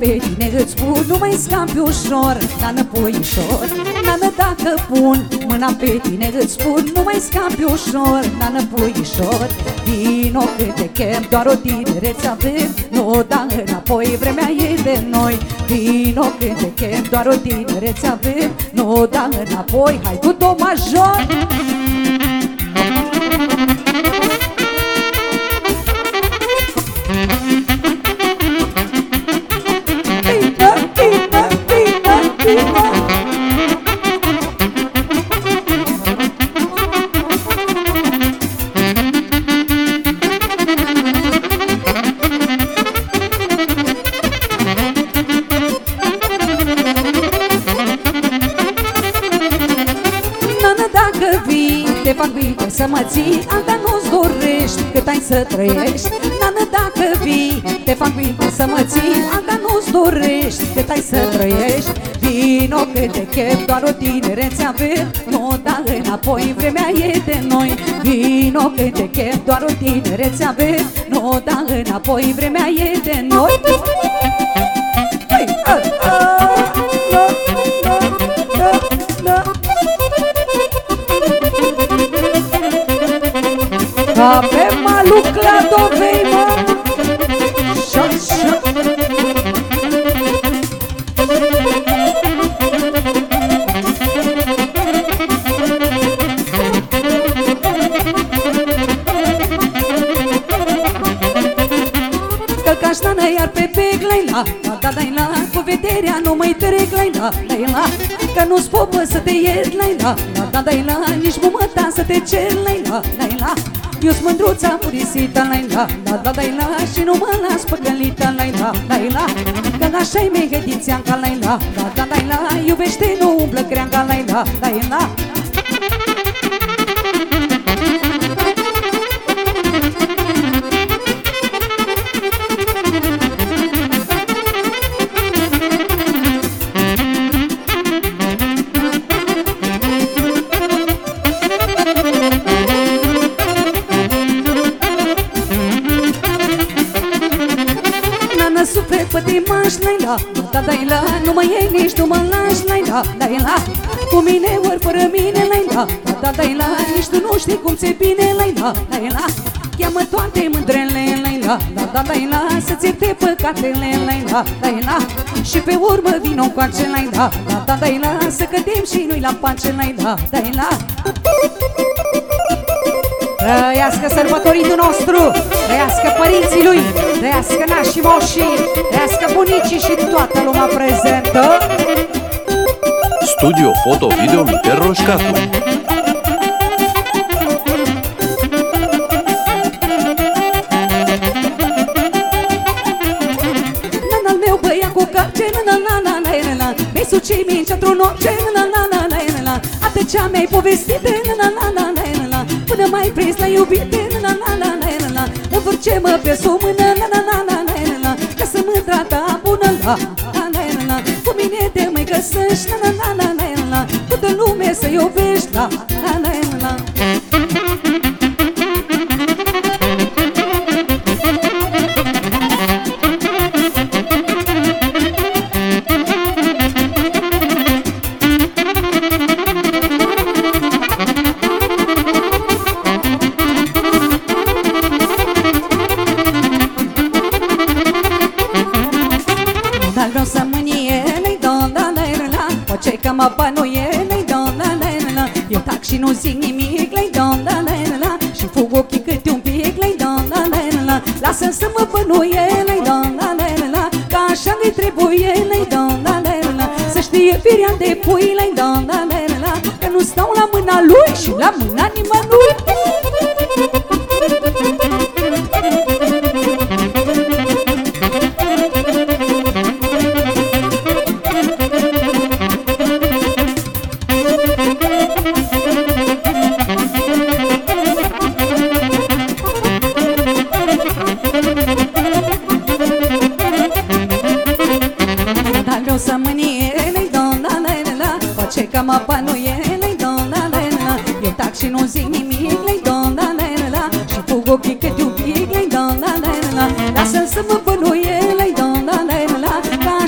pe tine îți spun, nu mai scapi ușor, nană puișor. Nană, dacă pun mâna pe tine îți spun, nu mai scapi ușor, nană puișor. Vino când te chem, doar o tinerețe avem, nu da înapoi, vremea e de noi. Vino când te chem, doar o tinerețe avem, nu da înapoi, hai cu do major. Te fac bine să mă ții, alta nu-ți dorești cât ai să trăiești. Nană, dacă vii, te fac bine să mă ții, alta nu-ți dorești cât ai să trăiești. Vino că te chem, doar o tinerețe avem, nu da înapoi, vremea e de noi. Vino că te chem, doar o tinerețe avem, nu da înapoi, vremea e de noi. Avem maluc la dovei, mă! Șa-șa! Călcaș, nană, iar pe bec, Leila, da-da-da-i-la, cu vederea nu mai trec, Leila, Leila, că nu-ți popă să te iert, Leila, da-da-da-i-la, nici mumăta să te cer, Leila, Leila. Eu-s mândruța murisită, Leila, da-da-da-i-la, și nu mă las păcălită, Leila, Leila, că așa-i mehedițeanca, Leila, da-da-da-i-la, iubește, nu umblă creanca, Leila, Leila. Pătimaș, Leila, da-da-i-la, nu mă iei, nici nu mă lași, Leila, da-i-la, cu mine ori fără mine, Leila, da-da-i-la, nici tu nu știi cum ți-e bine, Leila, da-i-la, cheamă toate mândrele, Leila, da-da-i-la, să-ți ierte păcatele, Leila, da-i-la, și pe urmă vino încoace, Leila, da-da-i-la, să cădem și noi la pace, Leila, da-i-la. Trăiască sărbătoritul nostru, trăiască părinții lui, trăiască nașii moșii, trăiască bunicii și toată lumea prezentă. Studio Foto Video Mitel Roșcatu. Nana-l meu băiat cu cărce, nana-na-na-na-na-na, mi-ai sucit minci într-un orice, nana-na-na-na-na, atât ce mi-ai povestit, nana-na-na-na-na, până m-ai prins la iubite, na-na-na-na-na-na, învârce-mă pe sub mână, na-na-na-na-na-na, ca să mândra ta bună, na-na-na-na, cu mine te mai găsești, na-na-na-na-na, toată lumea să iubești, na-na-na-na. Că mă bănuie, la-i-don-la-la-la, eu tac și nu zic nimic, la-i-don-la-la-la, și fug ochii câte un pic, la-i-don-la-la-la, lasă să mă bănuie, la-i-don-la-la-la, că așa-mi trebuie, la-i-don-la-la-la, să știe firea de pui, la-i-don-la-la-la, că nu stau la mâna lui și la mâna nimănui. Că mă bănuie, la-i-don-la-la-la, eu tac și nu zic nimic, la-i-don-la-la-la, și fug ochii câte un pic, la-i-don-la-la-la, lasă-l să mă bănuie, la-i-don-la-la-la, că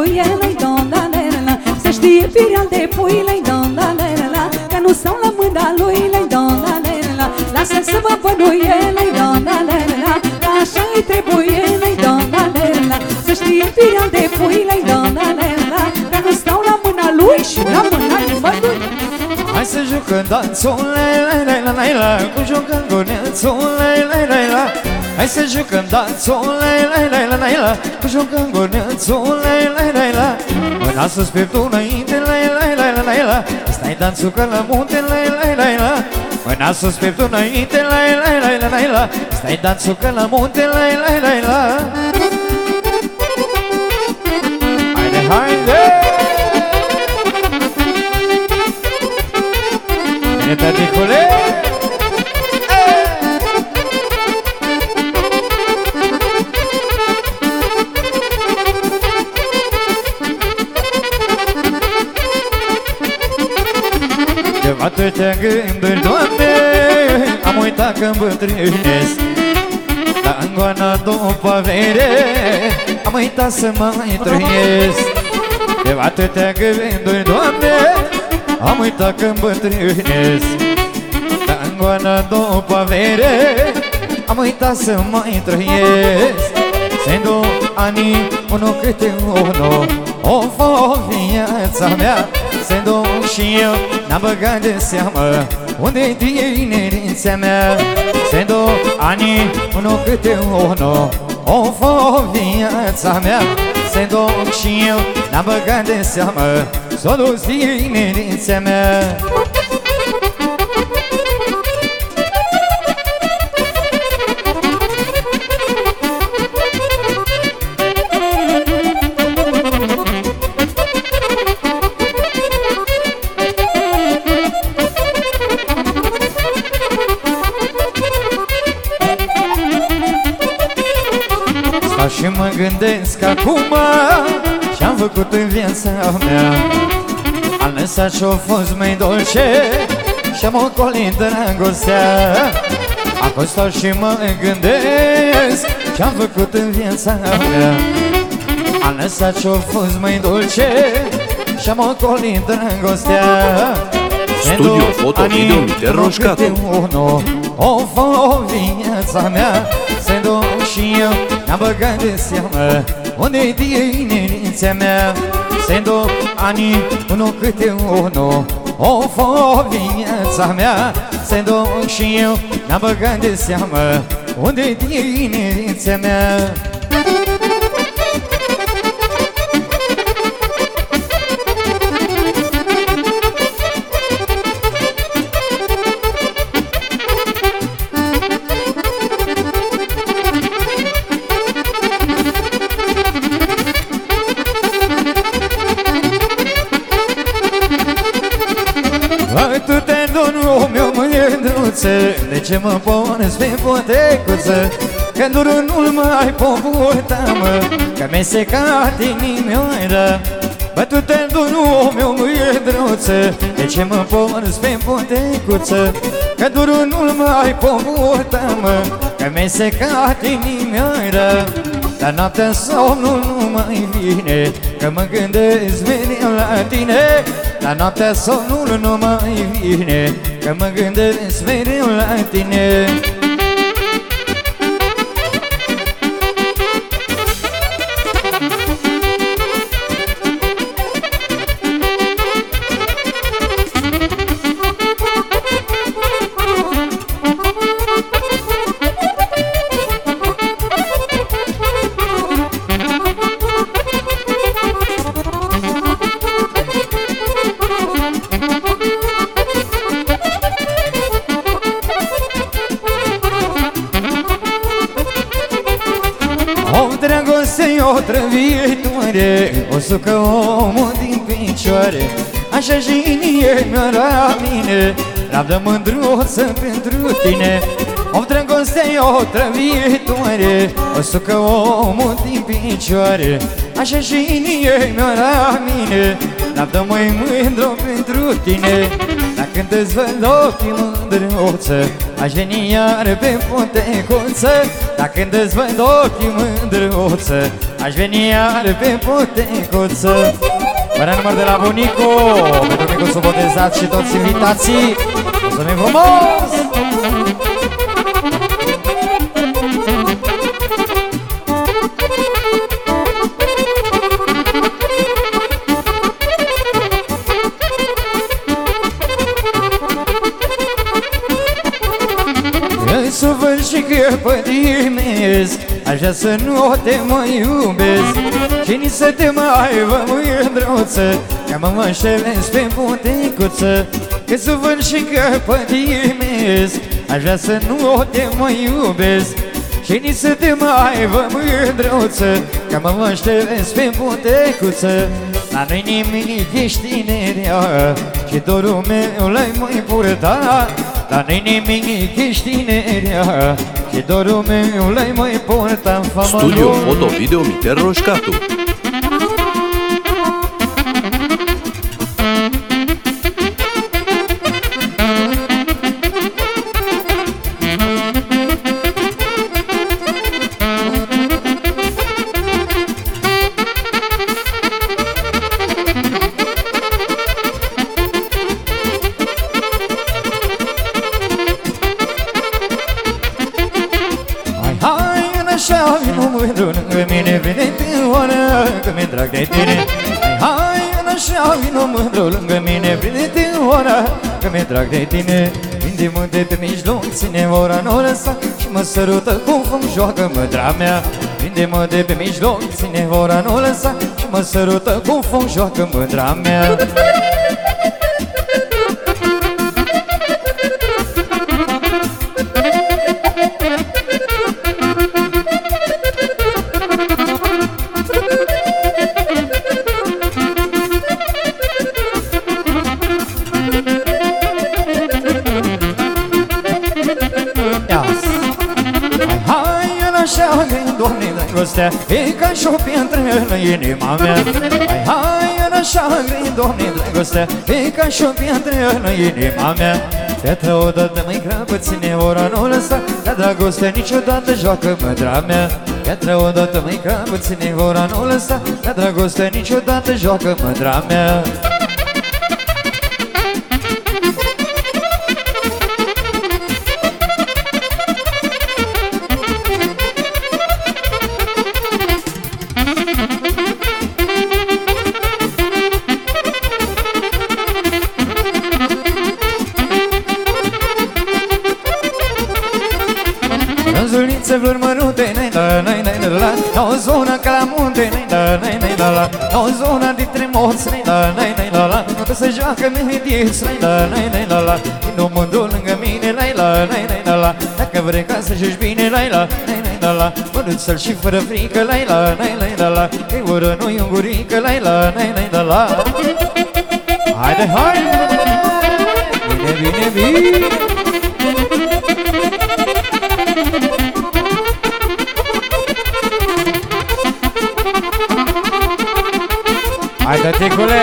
trebuie, lai dona, la. Să știe firea de pui, lai dona, la. Că nu stau la mâna lui, lai dona, la. Lasă-l să mă bănuie, lai dona, la. Că așa îi trebuie, lai dona, la. Să știe firea de pui, lai dona, la. Că nu stau la mâna lui și la mâna nimănui. Hai să jucăm danțul, la, cu jucăm gonețul, la. Hai să jucăm danțul, la, cu jucăm gonețul, la. Mâna sus pieptul înainte, la. Stai danțul că la munte, la. Mâna sus pieptul înainte, la. Stai danțul că la munte, la. Haide, haide! Bine, tăticule! De atâtea gânduri, Doamne, am uitat că îmbătrânesc. La îngoana după avere, am uitat să mai trăiesc. De atâtea gânduri, Doamne, am uitat că îmbătrânesc. La îngoana după avere, am uitat să mai trăiesc. Se-ndu anii, unul câte unul, o fă viața mea. Se-ndu și eu, n-am băgat de seamă unde-i tinerința mea. Se-ndu anii, unul câte unul, o fă viața mea. Se-ndu și eu, n-am băgat de seamă s-o dus tinerința mea. Și mă gândesc acum ce-am făcut în viața mea. Am lăsat și-o fost mai dolce și-am ocolit dragostea. Acum stau și mă gândesc ce-am făcut în viața mea. Am lăsat și-o fost mai dolce și-am ocolit dragostea. Studio Foto Video Miter Roșcatu. O fă viața mea. Se-ndu și eu, n-am băgat de seamă unde-i tinerința mea. Se-ndu anii, unul câte unul, o fă viața mea. Se-ndu și eu, n-am băgat de seamă unde-i tinerința mea. Atâtea dorul meu, mândruță, de ce mă pornesc pe potecuță? Că dorul nu-l mai pot purta, mă, că mi-e secat inimioară. Atâtea dorul meu, mândruță, de ce mă pornesc pe potecuță? Că dorul nu-l mai pot purta, mă, că mi-e secat inimioară. Dar noaptea somnul nu mai vine, că mă gândesc mereu la tine. Dar noaptea somnul nu mai vine, că mă gândesc mereu la tine. O trăvitoare, o sucă omul din picioare. Așa și inimea la mine, rabdă mândruță pentru tine. O dragoste, o trăvitoare, o sucă omul din picioare. Așa și inimea la mine, rabdă mai mândru pentru tine. Dacă când îți văd ochii mândruță, aș veni iar pe puntecuță, dacă când-ți văd ochii mândruță, aș veni iar pe puntecuță. Fără număr de la bunicu, pentru micuțul botezat și toți invitații. Mulțumim frumos! Să văd și că pătimesc, aș vrea să nu te mai iubesc și nici să te mai vă mândruță, că mă înșelesc pe puntecuță. Că să văd și că pătimesc, aș vrea să nu te mai iubesc și nici să te mai vă mândruță, că mă înșelesc pe puntecuță. La noi nimic, ești tinerea și dorul meu l-ai mai purtat. La noi nimic, ești tinerea și dorul meu l-ai mai purtat. Studio Foto Video Miter Roșcatu. Lângă mine vine tânăoară, că mi-e drag de tine. Hai, așa, vino mândru lângă mine, vine tânăoară, că mi-e drag de tine. Prinde-mă de pe mijloc, ține ora, n-o lăsa și mă sărută cu fum, joacă mândra mea. Prinde-mă de pe mijloc, ține ora, n-o lăsa și mă sărută cu fum, joacă mândra mea. E ca și o piatră în inima mea. Hai, în așa grei, Doamne, dragostea, e ca și o piatră în inima mea. Piatra odată mai grabă, ține ora, n-o lăsa, dar dragostea niciodată joacă mândra mea. Piatra odată mai grabă, ține ora, n-o lăsa, dar dragostea niciodată joacă mândra mea. Flori mărunte, la o zonă ca la munte, la o zonă dintre moți, la că se joacă melodies, la din omul lângă mine, la dacă vrei ca să joci bine, la măruță-l și fără frică, la e ură, nu-i un gurică, la haide, haide, bine, bine, bine. Hai, tăticule!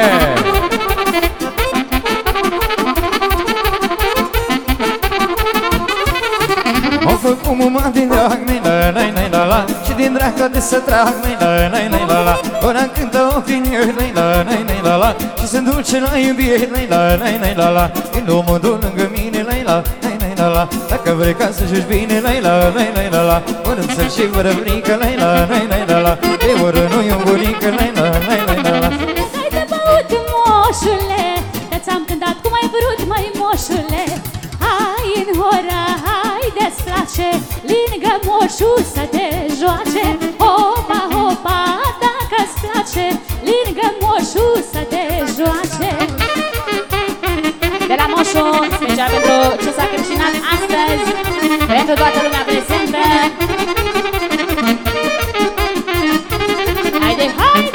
M-au făcut muma din drag, la și din drag toate să trag, la ora cântă ochii, la și se duce la iubire, la din omul lângă mine, la dacă vrei ca să joci bine, la mănânță-l și fără frică, la e oră, nu-i un bunică, la hai te băut, moșule, că ți-am cântat cum ai vrut, măi moșule. Hai în hora, hai de-ți place, lângă moșul să te joace. Hopa, hopa, dacă-ți place, lângă moșul să te joace. De la moșu, special pentru ce s-a crășinat astăzi, pentru toată lumea prezentă. Haide, haide!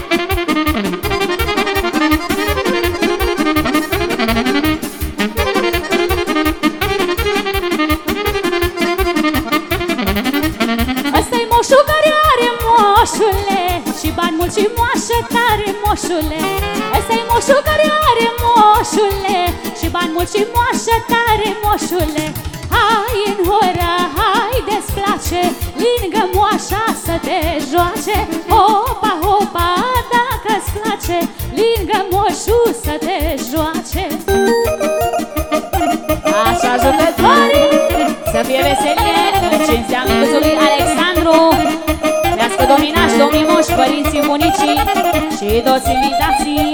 Ăsta-i moșul care are, moșule, și bani mulți și moașă tare, moșule. Ăsta-i moșul care are, moșule, și bani mulți și moașă tare, moșule. hai în hora, hai desplace, lângă moașa să te joace. Hopa, hopa, dacă-ți place, lângă moșu să te joace. Așa jucătorii, să fie veselie în cinstea micuțului Alexandru. Trească dominași, domnii moși, părinții, bunicii și toți invitații.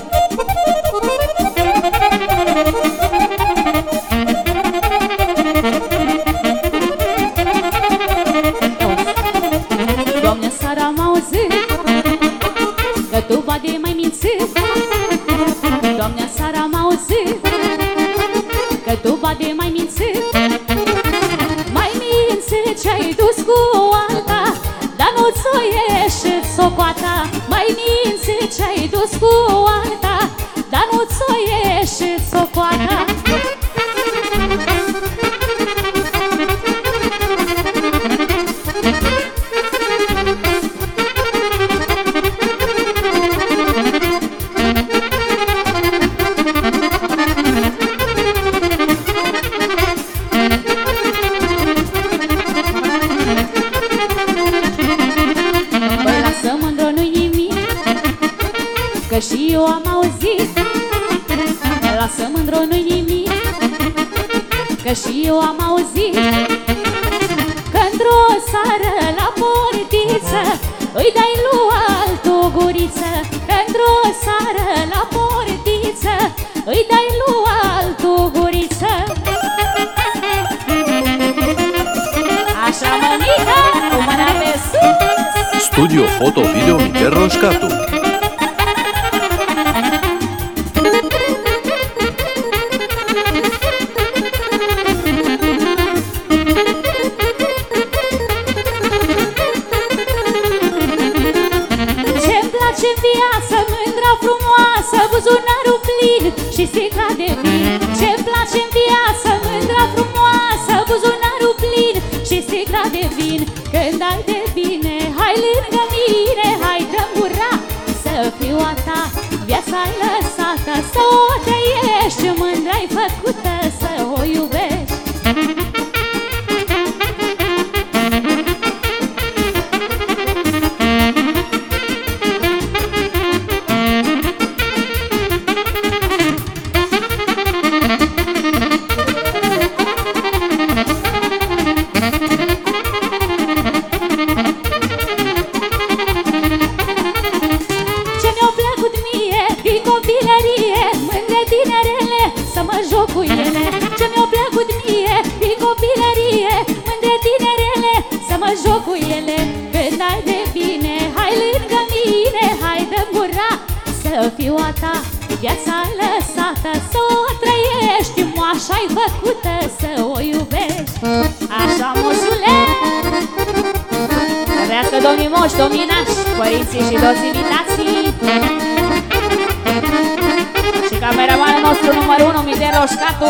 Doamne, seara am auzit că tu bade mai mințit. Doamne, seara am auzit că tu bade mai mințit. Mai mințit ce-ai dus cu alta, dar nu-ți o ieșit socoata. Mai mințit ce-ai dus cu alta, dar nu-ți o ieșit socoata. Că și eu am auzit, lasă mândro, nu-i nimic. Că și eu am auzit că într-o seară la portiță îi dai lui altul guriță. Că într-o seară la portiță îi dai lui altul guriță. Așa, mămică, cu mâna pe sus. Studio Foto Video Mitel Roșcatu. Buzunarul plin și sticla de vin. Ce-mi place în viață, mândra frumoasă, buzunarul plin și sticla de vin. Când ai de bine, hai lângă mine, hai dă-mi gura să fiu a ta. Viața-i lăsată să o trăiești, mândra-i făcută să o iubești. Să fiu a ta, viața lăsată să o trăiești, moașa-i făcută să o iubești. Așa, moșule! Trăiască domnii moși, domnii nași, părinții și toți invitații. Și cameramanul nostru numărul 1, Mitel Roșcatu.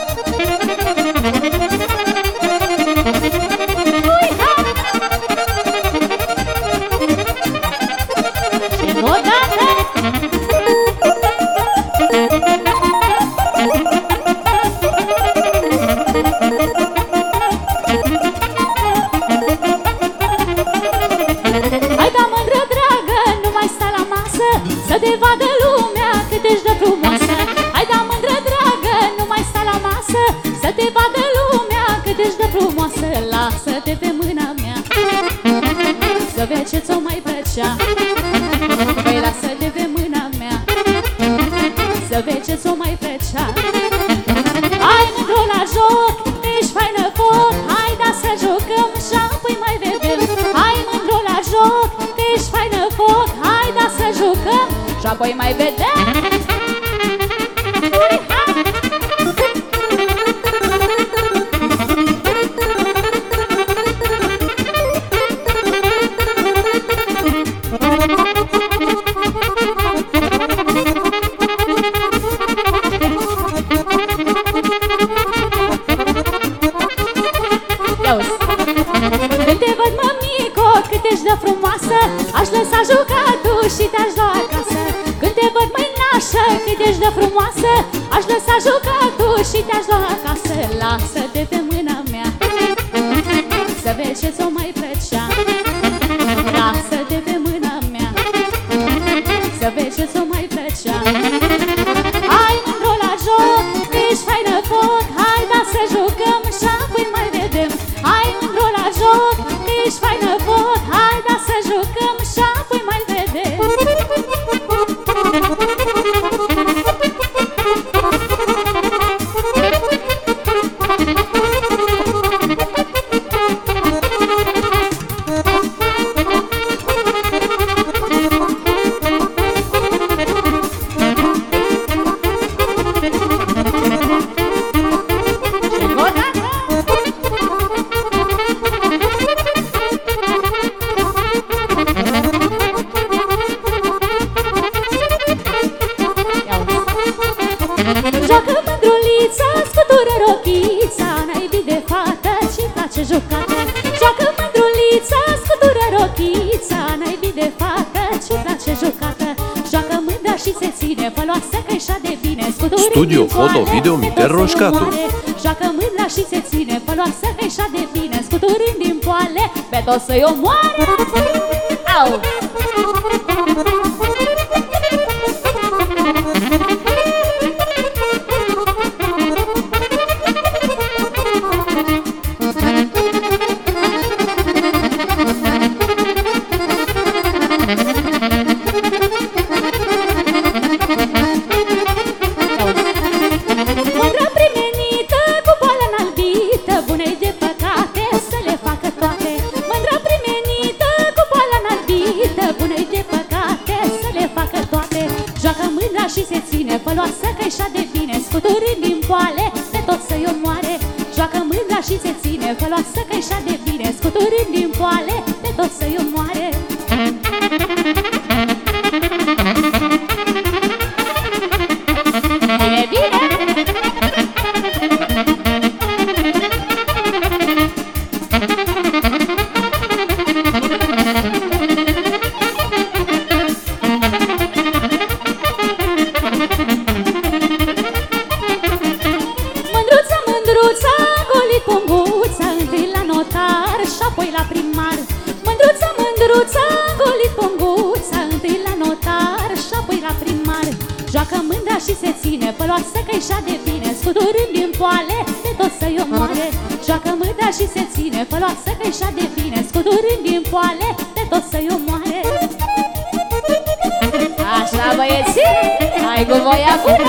Să te vadă lumea cât ești de frumoasă. Hai da mândră dragă, nu mai sta la masă. Să te vadă lumea cât ești de frumoasă. Lasă-te pe mâna mea să vezi ce ți-o mai plăcea. Păi lasă-te pe mâna mea să vezi ce ți-o mai plăcea. Hai mândră la joc, ești faină foc. Hai da să jucăm și apoi mai vedem. Hai mândră la joc, ești faină foc. Hai da să jucăm și apoi mai vedem. Când te văd, mămico, cât ești de frumoasă, aș lăsa jucatul și te-aș lua acasă. Când te văd, măinașă, cât ești de frumoasă, aș lăsa jucatul și te-aș lua acasă. Lasă-te pe mână vezi ce ți-o mai plăcea. Lasă-te pe mâna mea, să vezi ce ți-o mai plăcea. Hai mândru la joc, ești faină foc, hai da să jucăm și apoi mai vedem. Hai mândru la joc, ești faină foc, hai da să jucăm și apoi mai vedem. Joacă mândrulița, scutură rochița, naibii de fată și place jucată. Joacă mândrulița, scutură rochița, naibii de fată și place jucată. Joacă mândra și se ține, făloasă că-i șa de bine. Studio Foto Video Miter Roșcatu. Joacă mândra și se ține, făloasă că-i șa de bine. Scuturind din poale, pe toți să-i omoare. Au! Mândră primenită cu boală înalbită, bunei de păcate să le facă toate. Mândră primenită cu boală înalbită, bunei de păcate să le facă toate. Joacă mândra și se ține, făloasă că-i șa de bine. Scuturind din poale, pe toți să-i omoare. Joacă mândra și se ține, făloasă că-i șa de bine. Scuturind din poale, pe toți să-i omoare. Bine, bine! Mândruța, mândruța, golit punguța, întâi la notar și apoi la primar. Mândruța, mândruța, golit punguța, întâi la notar și apoi la primar. Joacă mândra și se ține, făloasă că-i șa de bine. Scuturind din poale, pe toți să-i omoare. Joacă mândra și se ține, făloasă că-i șa de bine. Scuturind din poale, pe toți să-i omoare. Așa, băieții, hai cu voia bună!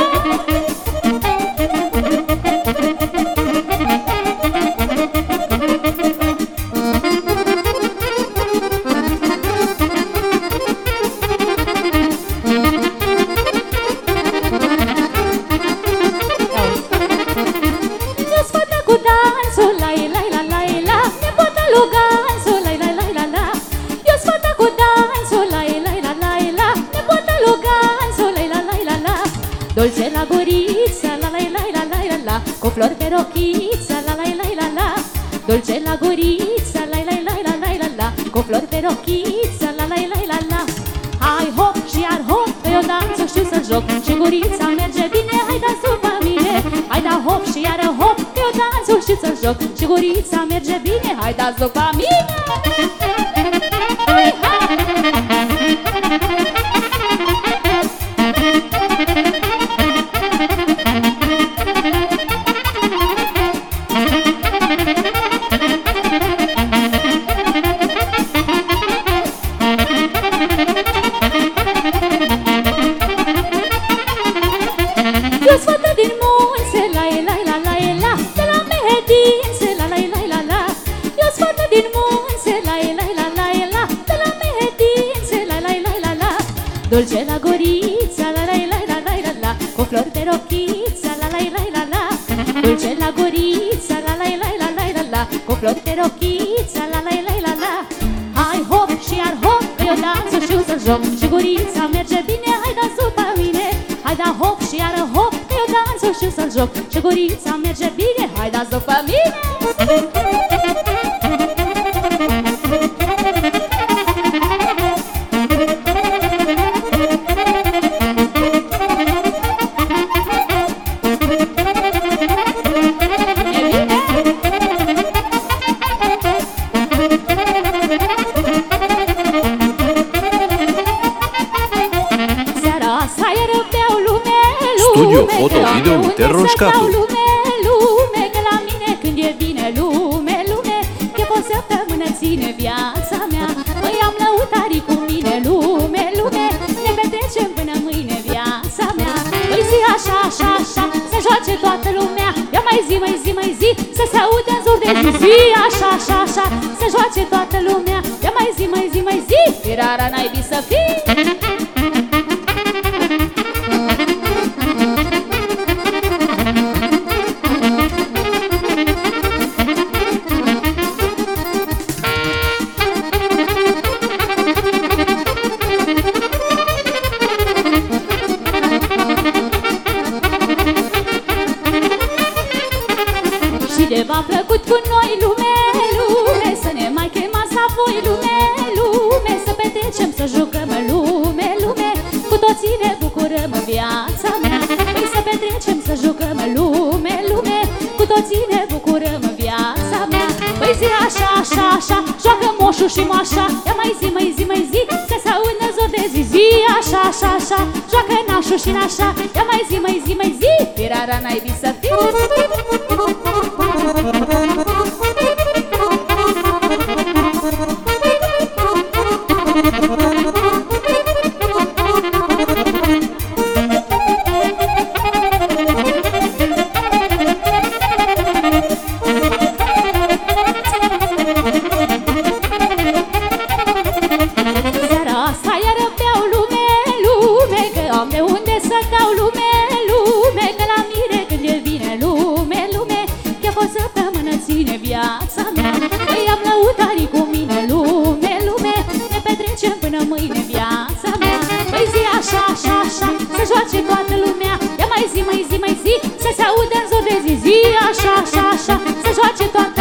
Eu-s fata cu dansul, lai, lai, la, lai, la, nepoța lui Gansul, lai, lai, lai, la, la. Eu-s fata cu dansul, lai, lai, la, lai, la, nepoța lui Gansul, lai, la, lai, la, la. Dolce la guriță, la, lai, lai, la, lai, la, la, cu flori pe rochiță, la, lai, lai, la, la. Dolce la guriță, lai, lai, lai, la, lai, la, la, cu flori pe rochiță, la, lai, lai, la, la. Hai hop și iar hop, că eu dansul știu să joc și gurița merge bine, hai da după mine. Hai da hop și iar hop, că eu dansul știu să joc și gurița merge bine, hai da după mine. Hai, hai! Eu-s fată din munți, la, la, la, la, la, de la Mehedințe, la, la, la, la, la. Eu-s fată din munți, la, la, la, la, la, de la Mehedințe, la, la, la, la, la. Dolce la gurița, la, la, la, la, la, la, la, cu flori pe rochiță, la, la, la, la, la. Dolce la gurița, la, la, la, la, la, la, la, cu flori pe rochiță, la, la, la, la, la. Hai hop și iar hop, că eu dansul știu să joc și gurița merge bine, hai da după mine. Hai da hop și iar hop, că eu dansul știu să joc și gurița merge bine, hai da după mine. trimite roșcatul. Lume, lume, că la mine când e bine, lume, lume, chef o săptămână ține viața mea. Măi, am lăutarii cu mine, lume, lume, ne petrecem până mâine viața mea. Măi, zi așa, așa, așa, să joace toată lumea. Ia mai zi, mai zi, mai zi, să se audă în zor de zi. Zi așa, așa, așa, să joace toată lumea. Ia mai zi, mai zi, mai zi, firara naibii să fii. V-a plăcut cu noi, lume, lume, să ne mai chemați apoi, lume, lume, să petrecem, să jucăm, lume, lume, cu toții ne bucurăm viața mea. Păi să petrecem, să jucăm, lume, lume, cu toții ne bucurăm viața mea. Păi zi așa, așa, așa, joacă moșul și moașa. Ia mai zi, mai zi, mai zi, să se audă zor de zi. Zi așa, așa, așa, joacă nașul și nașa. Ia mai zi, mai zi, mai zi, firara naibii să fii. Seara asta iară beau, lume, lume, că am de unde să dau, lume, lume, că la mine când e bine, lume, lume, chef o săptămână ține viața mea. Păi am lăutarii cu mine, lume, lume, ne petrecem până mâine viața mea. Păi zi așa, așa, așa, să joace toată lumea. Ia mai zi, mai zi, mai zi, să se audă în zor de zi. Zi așa, așa, așa, să joace toată